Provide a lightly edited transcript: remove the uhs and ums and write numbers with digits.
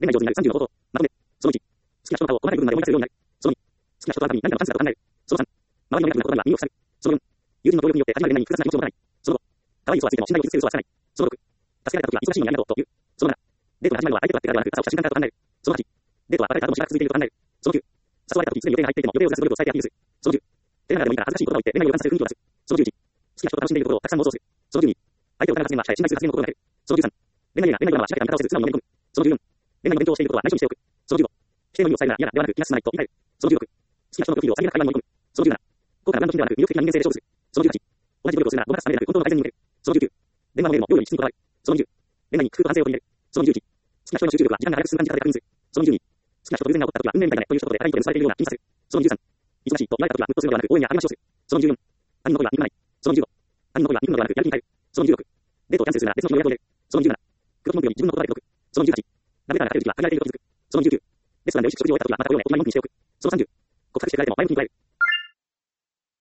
恋愛上手になる30の方法。まとめ。その1。好きな人の顔を細かい部分まで思い出せるようになる。その2。好きな人と会うたびに何かのチャンスだと考える。その3。周りのネガティブな言葉には耳を塞ぐ。その4。友人の協力によって始まる恋愛に複雑な気持ちを持たない。その5。可愛い嘘はついても信頼を傷つける嘘はつかない。その6。助けられた時は忙しいのにありがとうと言う。その7。デートが始まるのは相手と会ってからではなく朝をした瞬間からと考える。その8。デートは別れた後もしばらく続いていると考える。その9。誘われた時すでに予定が入っていても予定をずらす努力を伝えてアピールする。その10。照れながらでもいいから恥ずかしい言葉を言って恋愛を予感させる雰囲気を出す。その11。好きな人と楽しんでいるところをたくさん妄想する。その12。相手を疑う発言は信頼する発言の心がける。その13。恋愛や恋愛ドラマはしらけた見方をせず素直に読み込む。その14。恋愛の勉強をしていることは内緒にしておく。その15。否定の意味を伝えるなら嫌だではなく気が進まないと言い換える。その16。好きな人のプロフィールをさりげなく会話に盛り込む。その17。高価なブランド品ではなく魅力的な人間性で勝負する。その18。同じ努力をするならごまかすためでなく本当の改善に向ける。その19。電話のメールも用意にきちんと断る。その20。恋愛に工夫と反省を取り入れる。その21。好きな人への集中力は時間が早く進む感じ方で確認する。その22。好きな人と偶然が起こった時は運命みたいだねという一言で高いことでされているような気にさせる。その23。忙しいと言われた時はムッとするのではなく応援や励ましをする。その24。他人の声は憎まない。その25。他人の声は憎むのではなくやる気に変える。その26。デートをキャンセルするなら別の日を予約を入れる。その27。黒文句より自分の言葉で届く。その28。ラブレターが書ける時は限られていることに気づく。その29。レストランで美味しく食事を終えた時はまた泳いでお見舞い文句にしておく。その30。告白してくれても前向きに捉える。